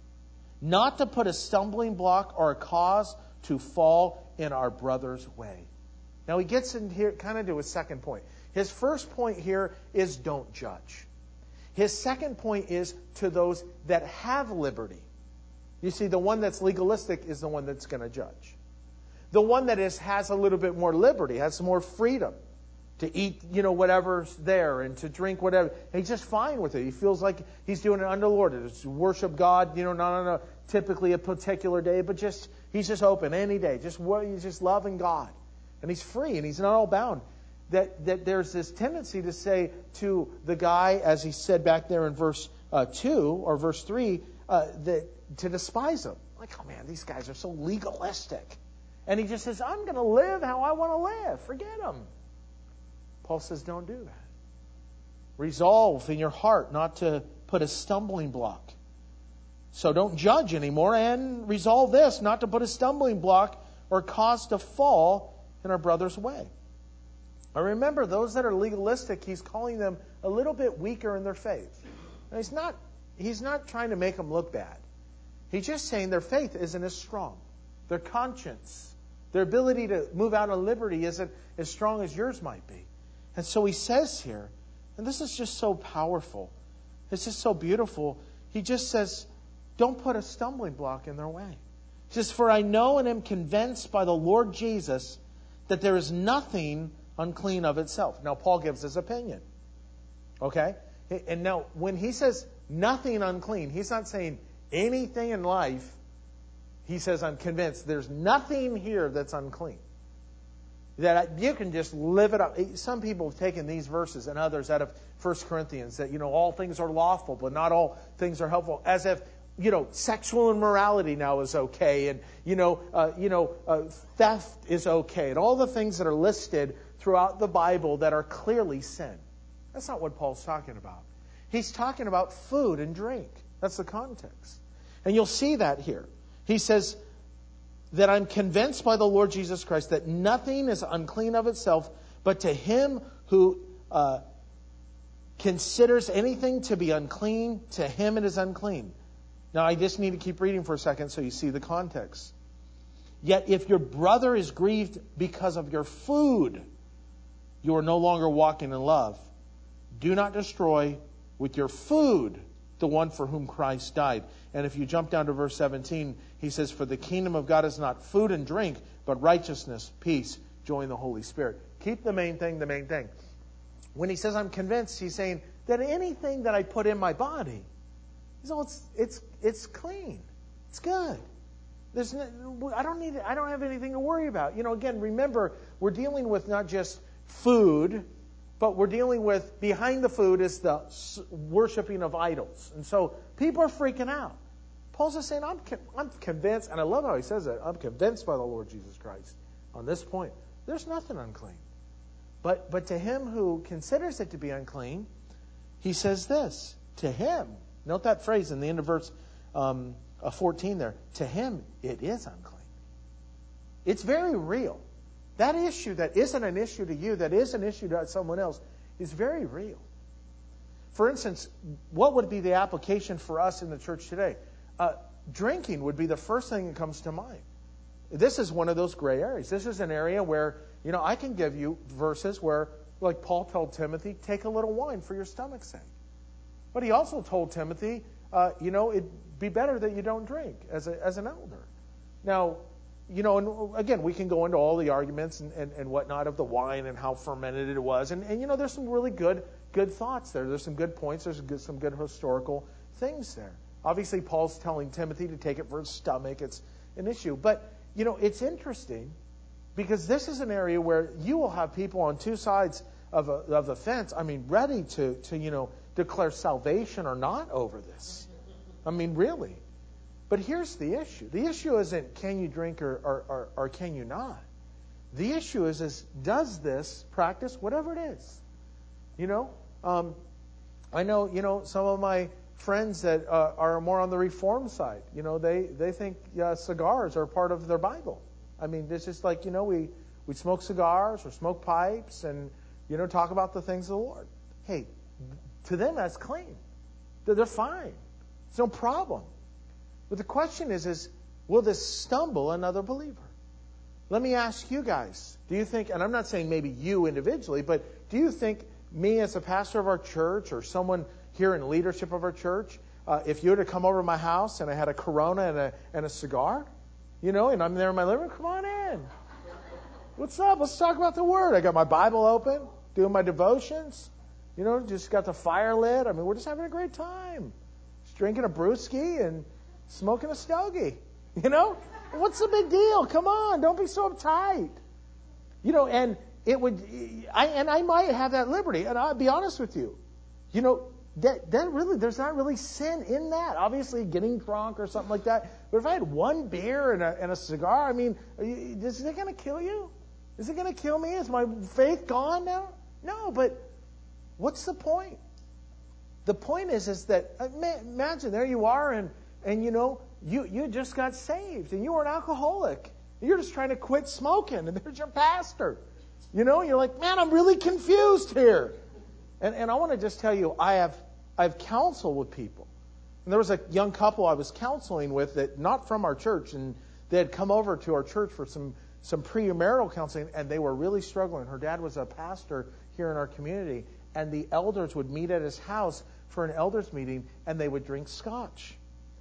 not to put a stumbling block or a cause to fall in our brother's way. Now he gets in here kind of to his second point. His first point here is don't judge. His second point is to those that have liberty. You see, the one that's legalistic is the one that's going to judge. The one that is has a little bit more liberty, has some more freedom to eat, you know, whatever's there and to drink whatever. And he's just fine with it. He feels like he's doing it under the Lord. It's worship God, you know, not on a typically a particular day, but just he's just open any day. Just he's just loving God. And he's free and he's not all bound. That that there's this tendency to say to the guy, as he said back there in verse uh, two or verse three, uh, that to despise him. Like, oh man, these guys are so legalistic. And he just says, I'm going to live how I want to live. Forget them. Paul says, don't do that. Resolve in your heart not to put a stumbling block. So don't judge anymore, and resolve this, not to put a stumbling block or cause to fall in our brother's way. I remember those that are legalistic, he's calling them a little bit weaker in their faith. Now, he's not, he's not trying to make them look bad. He's just saying their faith isn't as strong. Their conscience, their ability to move out of liberty isn't as strong as yours might be. And so he says here, and this is just so powerful. It's just so beautiful. He just says, don't put a stumbling block in their way. He says, for I know and am convinced by the Lord Jesus that there is nothing unclean of itself. Now, Paul gives his opinion. Okay? And now, when he says nothing unclean, he's not saying anything in life. He says, I'm convinced there's nothing here that's unclean. That you can just live it up. Some people have taken these verses and others out of First Corinthians that, you know, all things are lawful, but not all things are helpful. As if, you know, sexual immorality now is okay, and, you know, uh, you know, uh, theft is okay, and all the things that are listed throughout the Bible that are clearly sin. That's not what Paul's talking about. He's talking about food and drink. That's the context. And you'll see that here. He says that I'm convinced by the Lord Jesus Christ that nothing is unclean of itself, but to him who uh, considers anything to be unclean, to him it is unclean. Now, I just need to keep reading for a second so you see the context. Yet if your brother is grieved because of your food, you are no longer walking in love. Do not destroy with your food the one for whom Christ died. And if you jump down to verse seventeen, he says, for the kingdom of God is not food and drink, but righteousness, peace, joy in the Holy Spirit. Keep the main thing the main thing. When he says I'm convinced, he's saying that anything that I put in my body, so it's, it's, it's clean. It's good. There's no, I don't need. I don't have anything to worry about. You know, again, remember, we're dealing with not just food, but we're dealing with, behind the food is the worshiping of idols. And so people are freaking out. Paul's just saying, I'm, I'm convinced, and I love how he says it, I'm convinced by the Lord Jesus Christ on this point. There's nothing unclean. But, but to him who considers it to be unclean, he says this, to him, note that phrase in the end of verse um, fourteen there, to him it is unclean. It's very real. That issue that isn't an issue to you, that is an issue to someone else, is very real. For instance, what would be the application for us in the church today? Uh, drinking would be the first thing that comes to mind. This is one of those gray areas. This is an area where, you know, I can give you verses where, like Paul told Timothy, take a little wine for your stomach's sake. But he also told Timothy, uh, you know, it'd be better that you don't drink as a, as an elder. Now, you know, and again, we can go into all the arguments and, and, and whatnot of the wine and how fermented it was. And, and, you know, there's some really good good thoughts there. There's some good points. There's good, some good historical things there. Obviously, Paul's telling Timothy to take it for his stomach. It's an issue. But, you know, it's interesting because this is an area where you will have people on two sides of, a, of the fence, I mean, ready to, to, you know, declare salvation or not over this. I mean, really. But here's the issue. The issue isn't can you drink or, or, or, or can you not. The issue is, is does this practice, whatever it is. You know, um, I know, you know, some of my friends that uh, are more on the Reform side, you know, they, they think uh, cigars are part of their Bible. I mean, it's just like, you know, we, we smoke cigars or smoke pipes and, you know, talk about the things of the Lord. Hey, to them that's clean. They're, they're fine. It's no problem. But the question is, is will this stumble another believer? Let me ask you guys, do you think, and I'm not saying maybe you individually, but do you think me as a pastor of our church or someone here in leadership of our church, uh, if you were to come over to my house and I had a Corona and a, and a cigar, you know, and I'm there in my living room, come on in. What's up? Let's talk about the Word. I got my Bible open, doing my devotions, you know, just got the fire lit. I mean, we're just having a great time. Just drinking a brewski and smoking a stogie, you know? What's the big deal? Come on, don't be so uptight. You know, and it would, I and I might have that liberty, and I'll be honest with you. You know, that that really, there's not really sin in that. Obviously, getting drunk or something like that. But if I had one beer and a, and a cigar, I mean, is it going to kill you? Is it going to kill me? Is my faith gone now? No, but what's the point? The point is, is that, imagine there you are, and And, you know, you, you just got saved and you were an alcoholic. You're just trying to quit smoking and there's your pastor. You know, you're like, man, I'm really confused here. And, and I want to just tell you, I have, I've counseled with people. And there was a young couple I was counseling with that not from our church, and they had come over to our church for some, some premarital counseling, and they were really struggling. Her dad was a pastor here in our community, and the elders would meet at his house for an elders meeting, and they would drink scotch.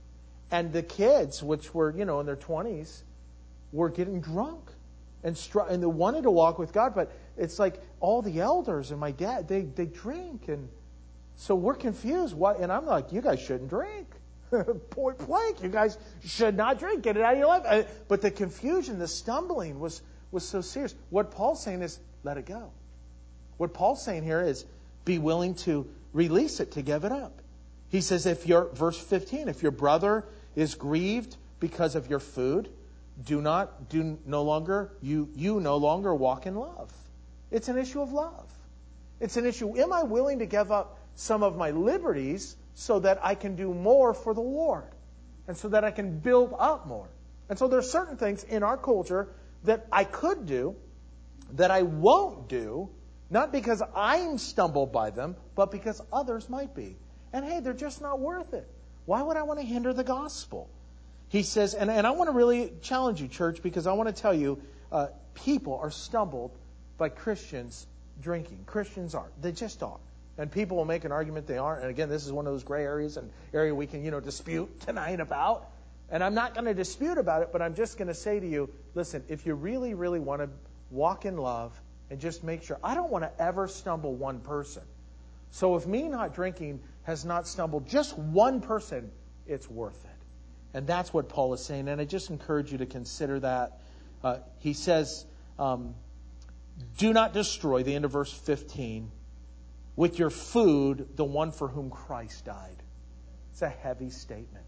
And the kids, which were, you know, in their twenties, were getting drunk and str- and they wanted to walk with God. But it's like all the elders and my dad, they, they drink. And so we're confused. Why? And I'm like, you guys shouldn't drink. Point blank, you guys should not drink. Get it out of your life. But the confusion, the stumbling was, was so serious. What Paul's saying is, let it go. What Paul's saying here is, be willing to release it, to give it up. He says, if your, verse fifteen, if your brother is grieved because of your food, do not, do no longer, you, you no longer walk in love. It's an issue of love. It's an issue, am I willing to give up some of my liberties so that I can do more for the Lord? And so that I can build up more. And so there are certain things in our culture that I could do, that I won't do, not because I'm stumbled by them, but because others might be. And hey, they're just not worth it. Why would I want to hinder the gospel? He says, and, and I want to really challenge you, church, because I want to tell you, uh, people are stumbled by Christians drinking. Christians are. They just are. And people will make an argument they aren't. And again, this is one of those gray areas, an area we can, you know, dispute tonight about. And I'm not going to dispute about it, but I'm just going to say to you, listen, if you really, really want to walk in love and just make sure, I don't want to ever stumble one person. So if me not drinking has not stumbled just one person, it's worth it. And that's what Paul is saying. And I just encourage you to consider that. Uh, he says, um, do not destroy, the end of verse fifteen, with your food the one for whom Christ died. It's a heavy statement.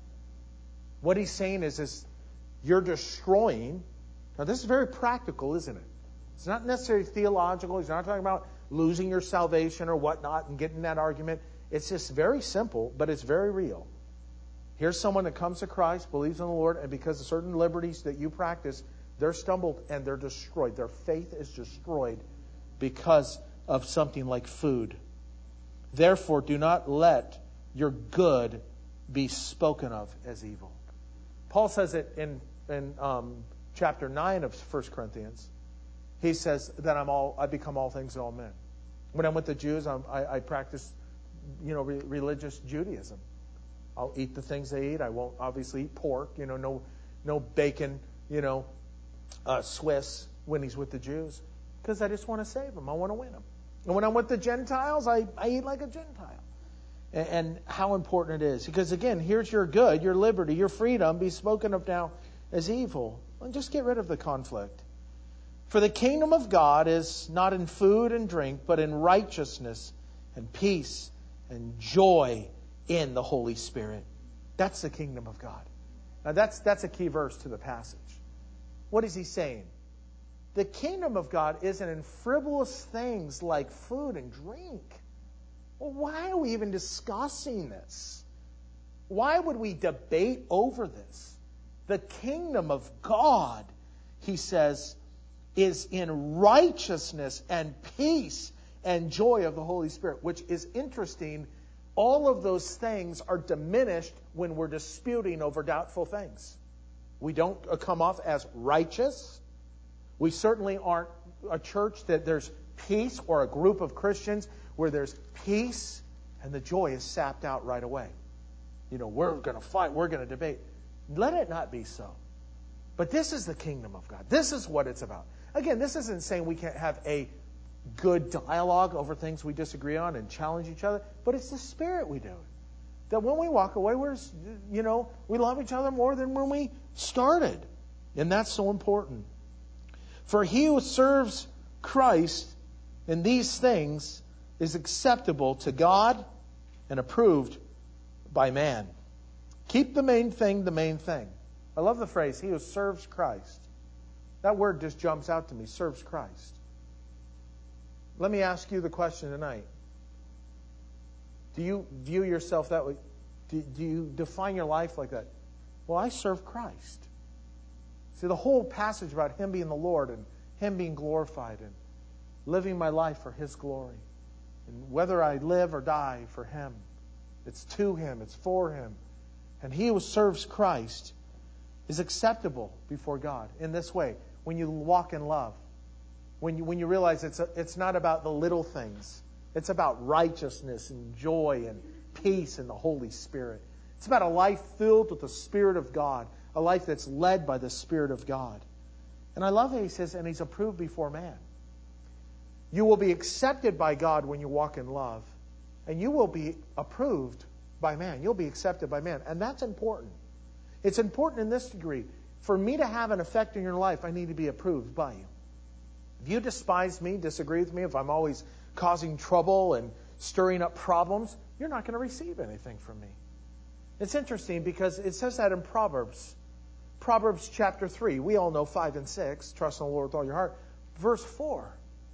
What he's saying is, is you're destroying. Now this is very practical, isn't it? It's not necessarily theological. He's not talking about losing your salvation or whatnot and getting that argument. It's just very simple, but it's very real. Here's someone that comes to Christ, believes in the Lord, and because of certain liberties that you practice, they're stumbled and they're destroyed. Their faith is destroyed because of something like food. Therefore, do not let your good be spoken of as evil. Paul says it in, in um, chapter nine of First Corinthians. He says that I'm all, I become all things to all men. When I'm with the Jews, I'm, I, I practice, you know, re- religious Judaism. I'll eat the things they eat. I won't obviously eat pork. You know, no, no bacon. You know, uh, Swiss when he's with the Jews, because I just want to save them. I want to win them. And when I'm with the Gentiles, I, I eat like a Gentile. And, and how important it is, because again, here's your good, your liberty, your freedom be spoken of now as evil. And just get rid of the conflict. For the kingdom of God is not in food and drink, but in righteousness and peace and joy in the Holy Spirit. That's the kingdom of God. Now that's that's a key verse to the passage. What is he saying? The kingdom of God isn't in frivolous things like food and drink. Well, why are we even discussing this? Why would we debate over this? The kingdom of God, he says, is in righteousness and peace and joy of the Holy Spirit, which is interesting. All of those things are diminished when we're disputing over doubtful things. We don't come off as righteous. We certainly aren't a church that there's peace, or a group of Christians where there's peace and the joy is sapped out right away. You know, we're going to fight, we're going to debate. Let it not be so. But this is the kingdom of God. This is what it's about. Again, this isn't saying we can't have a good dialogue over things we disagree on and challenge each other, but it's the spirit we do it. That when we walk away, we're, you know, we love each other more than when we started. And that's so important. For he who serves Christ in these things is acceptable to God and approved by man. Keep the main thing the main thing. I love the phrase, he who serves Christ. That word just jumps out to me, serves Christ. Let me ask you the question tonight. Do you view yourself that way? Do, do you define your life like that? Well, I serve Christ. See, the whole passage about him being the Lord and him being glorified and living my life for his glory. And whether I live or die for him, it's to him, it's for him. And he who serves Christ is acceptable before God in this way. When you walk in love, when you, when you realize it's, a, it's not about the little things. It's about righteousness and joy and peace in the Holy Spirit. It's about a life filled with the Spirit of God, a life that's led by the Spirit of God. And I love how he says, and he's approved before man. You will be accepted by God when you walk in love, and you will be approved by man. You'll be accepted by man, and that's important. It's important in this degree. For me to have an effect in your life, I need to be approved by you. If you despise me, disagree with me, if I'm always causing trouble and stirring up problems, you're not going to receive anything from me. It's interesting because it says that in Proverbs. Proverbs chapter three. We all know five and six. Trust in the Lord with all your heart. Verse four.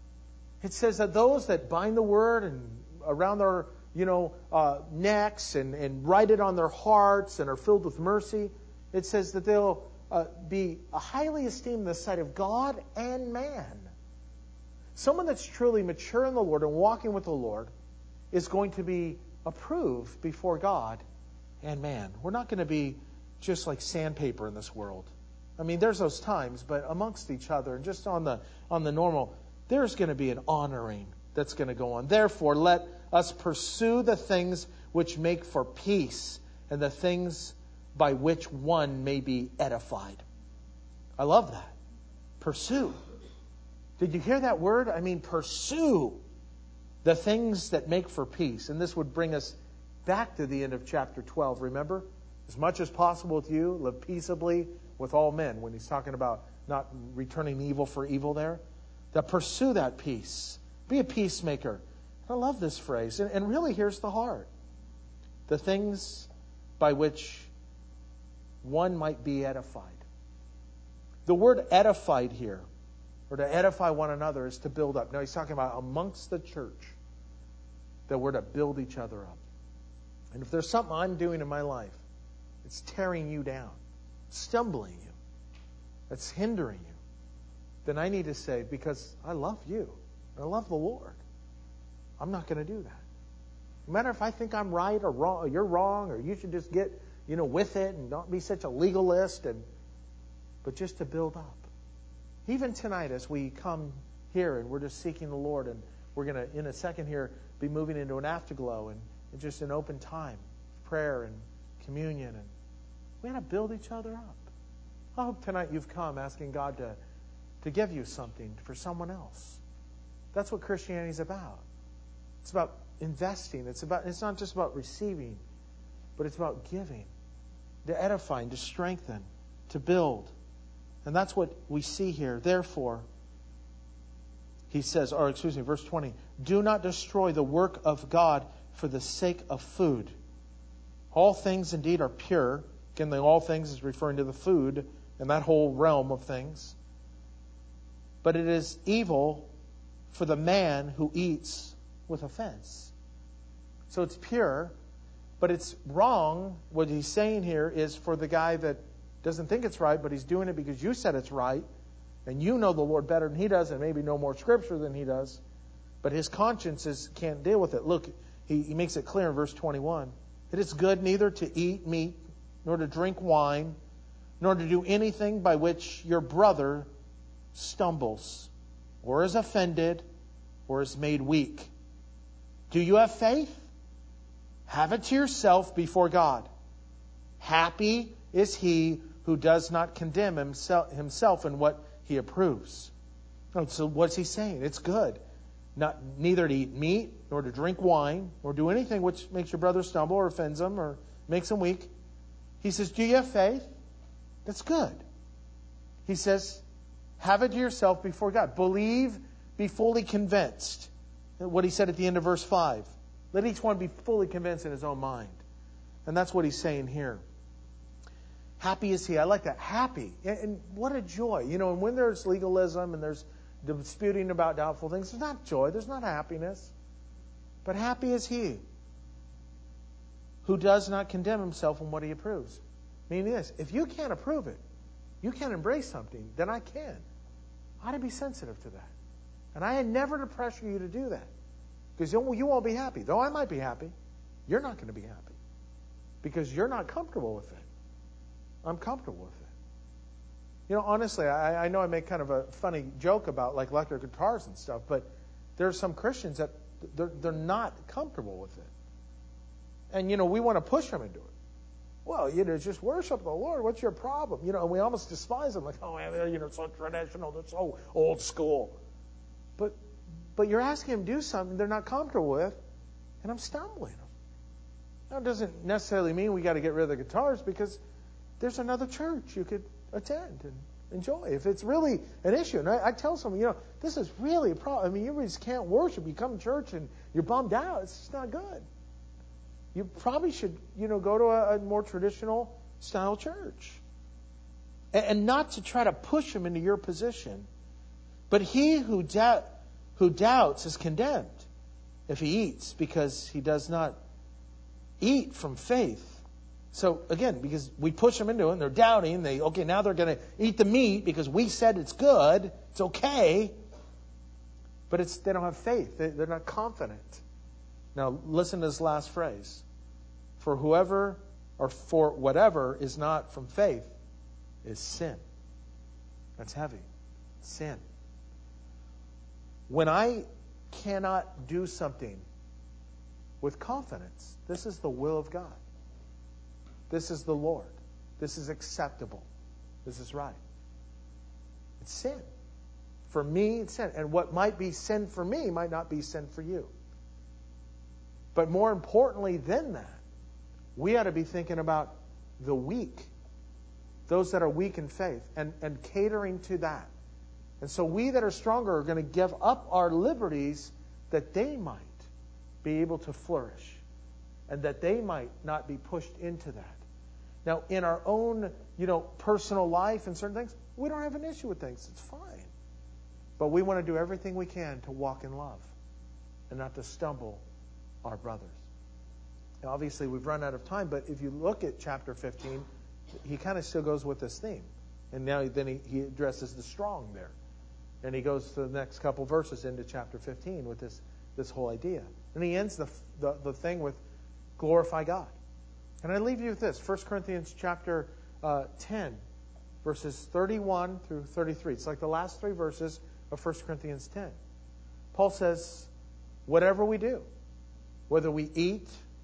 It says that those that bind the word and around their, you know, uh, necks and, and write it on their hearts and are filled with mercy, it says that they'll uh, be highly esteemed in the sight of God and man. Someone that's truly mature in the Lord and walking with the Lord is going to be approved before God and man. We're not going to be just like sandpaper in this world. I mean, there's those times, but amongst each other and just on the on the normal, there's going to be an honoring that's going to go on. Therefore, let us pursue the things which make for peace and the things by which one may be edified. I love that. Pursue. Did you hear that word? I mean, pursue the things that make for peace. And this would bring us back to the end of chapter twelve, remember? As much as possible with you, live peaceably with all men. When he's talking about not returning evil for evil there. That pursue that peace. Be a peacemaker. I love this phrase. And, and really, here's the heart. The things by which one might be edified. The word edified here, or to edify one another, is to build up. Now, he's talking about amongst the church, that we're to build each other up. And if there's something I'm doing in my life, it's tearing you down, stumbling you, that's hindering you, then I need to say, because I love you, I love the Lord, I'm not going to do that. No matter if I think I'm right or wrong, or you're wrong, or you should just get, you know, with it and don't be such a legalist, and but just to build up. Even tonight, as we come here and we're just seeking the Lord, and we're going to, in a second here, be moving into an afterglow and, and just an open time, prayer and communion, and we got to build each other up. I hope tonight you've come asking God to, to give you something for someone else. That's what Christianity is about. It's about investing. It's about. It's not just about receiving, but it's about giving, to edify, to strengthen, to build. And that's what we see here. Therefore, he says, or excuse me, verse twenty, do not destroy the work of God for the sake of food. All things indeed are pure. Again, the all things is referring to the food and that whole realm of things. But it is evil for the man who eats with offense. So it's pure, but it's wrong. What he's saying here is for the guy that doesn't think it's right, but he's doing it because you said it's right, and you know the Lord better than he does, and maybe know more Scripture than he does, but his conscience is, can't deal with it. Look, he, he makes it clear in verse twenty-one. It is good neither to eat meat, nor to drink wine, nor to do anything by which your brother stumbles, or is offended, or is made weak. Do you have faith? Have it to yourself before God. Happy is he who does not condemn himself, himself in what he approves. So what's he saying? It's good. Not neither to eat meat, nor to drink wine, or do anything which makes your brother stumble or offends him or makes him weak. He says, do you have faith? That's good. He says, have it to yourself before God. Believe, be fully convinced. What he said at the end of verse five. Let each one be fully convinced in his own mind. And that's what he's saying here. Happy is he. I like that. Happy. And what a joy. You know, and when there's legalism and there's disputing about doubtful things, there's not joy. There's not happiness. But happy is he who does not condemn himself in what he approves. Meaning this, if you can't approve it, you can't embrace something, then I can. I ought to be sensitive to that. And I had never to pressure you to do that. Because you won't be happy. Though I might be happy, you're not going to be happy. Because you're not comfortable with it. I'm comfortable with it. You know, honestly, I, I know I make kind of a funny joke about like electric guitars and stuff, but there are some Christians that they're, they're not comfortable with it. And, you know, we want to push them into it. Well, you know, just worship the Lord. What's your problem? You know, and we almost despise them. Like, oh, they're, you know, so traditional. They're so old school. But but you're asking them to do something they're not comfortable with, and I'm stumbling them. Now, it doesn't necessarily mean we got to get rid of the guitars, because there's another church you could attend and enjoy if it's really an issue. And I, I tell someone, you know, this is really a problem. I mean, you just can't worship. You come to church and you're bummed out. It's just not good. You probably should, you know, go to a, a more traditional style church. And, and not to try to push them into your position. But he who, doubt, who doubts is condemned if he eats, because he does not eat from faith. So, again, because we push them into it, and they're doubting. They okay, now they're going to eat the meat because we said it's good. It's okay. But it's they don't have faith. They, they're not confident. Now, listen to this last phrase. For whoever, or for whatever is not from faith is sin. That's heavy. Sin. When I cannot do something with confidence, this is the will of God. This is the Lord. This is acceptable. This is right. It's sin. For me, it's sin. And what might be sin for me might not be sin for you. But more importantly than that, we ought to be thinking about the weak, those that are weak in faith, and, and catering to that. And so we that are stronger are going to give up our liberties that they might be able to flourish and that they might not be pushed into that. Now, in our own, you know, personal life and certain things, we don't have an issue with things. It's fine. But we want to do everything we can to walk in love and not to stumble our brothers. Now, obviously, we've run out of time, but if you look at chapter fifteen, he kind of still goes with this theme. And now then he, he addresses the strong there. And he goes to the next couple verses into chapter fifteen with this, this whole idea. And he ends the, the, the thing with glorify God. And I leave you with this, First Corinthians chapter uh, ten, verses thirty-one through thirty-three. It's like the last three verses of First Corinthians ten. Paul says, whatever we do, whether we eat,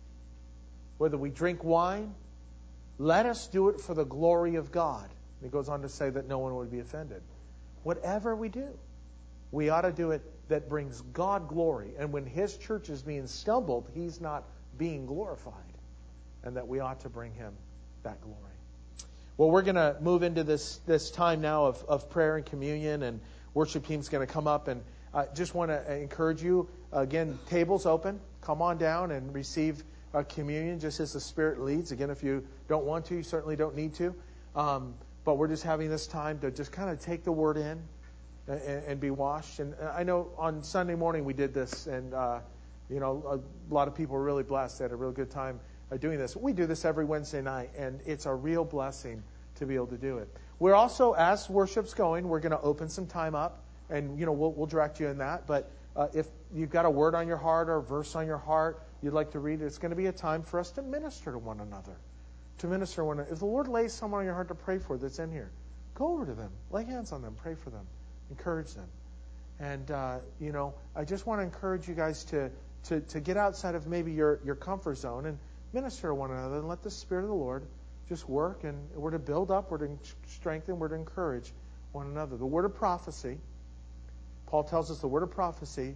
whether we drink wine, let us do it for the glory of God. And he goes on to say that no one would be offended. Whatever we do, we ought to do it that brings God glory. And when His church is being stumbled, He's not being glorified. And that we ought to bring Him that glory. Well, we're going to move into this, this time now of, of prayer and communion. And worship team's going to come up. And I just want to encourage you, again, tables open. Come on down and receive uh, communion just as the Spirit leads. Again, if you don't want to, you certainly don't need to. Um, but we're just having this time to just kind of take the Word in and, and be washed. And I know on Sunday morning we did this, and uh, you know, a lot of people were really blessed. They had a real good time uh, doing this. We do this every Wednesday night, and it's a real blessing to be able to do it. We're also, as worship's going, we're going to open some time up, and you know, we'll, we'll direct you in that. But uh, if you've got a word on your heart or a verse on your heart you'd like to read, it's going to be a time for us to minister to one another. To minister to one another. If the Lord lays someone on your heart to pray for that's in here, go over to them, lay hands on them, pray for them, encourage them. And uh, you know, I just want to encourage you guys to, to, to get outside of maybe your, your comfort zone and minister to one another and let the Spirit of the Lord just work. And we're to build up, we're to strengthen, we're to encourage one another. The word of prophecy, Paul tells us the word of prophecy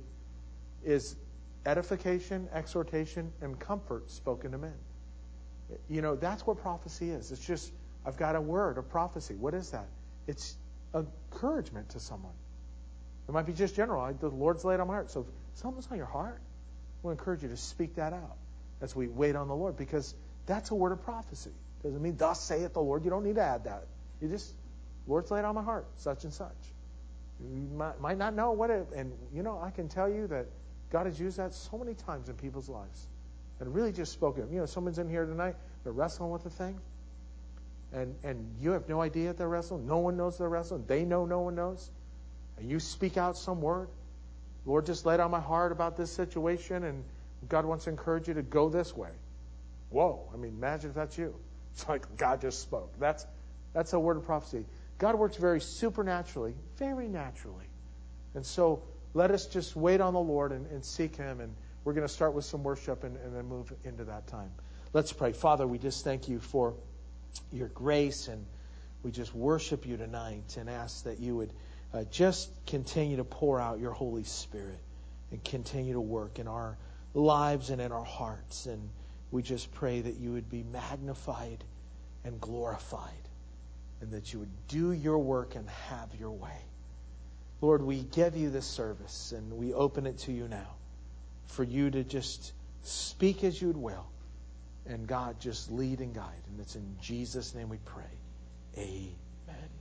is edification, exhortation, and comfort spoken to men. You know, that's what prophecy is. It's just, I've got a word of prophecy. What is that? It's encouragement to someone. It might be just general. I, the Lord's laid on my heart. So if something's on your heart, I want to encourage you to speak that out as we wait on the Lord, because that's a word of prophecy. Doesn't mean, thus saith the Lord. You don't need to add that. You just, Lord's laid on my heart, such and such. You might, might not know what it, and you know, I can tell you that God has used that so many times in people's lives. And really just spoken. You know, someone's in here tonight, they're wrestling with a thing, and and you have no idea they're wrestling. No one knows they're wrestling. They know no one knows. And you speak out some word. Lord just laid on my heart about this situation, and God wants to encourage you to go this way. Whoa. I mean, imagine if that's you. It's like God just spoke. That's that's a word of prophecy. God works very supernaturally, very naturally. And so let us just wait on the Lord and, and seek Him. And we're going to start with some worship and, and then move into that time. Let's pray. Father, we just thank you for your grace, and we just worship you tonight and ask that you would uh, just continue to pour out your Holy Spirit and continue to work in our lives and in our hearts. And we just pray that you would be magnified and glorified, and that you would do your work and have your way. Lord, we give you this service, and we open it to you now for you to just speak as you'd will, and God, just lead and guide. And it's in Jesus' name we pray. Amen.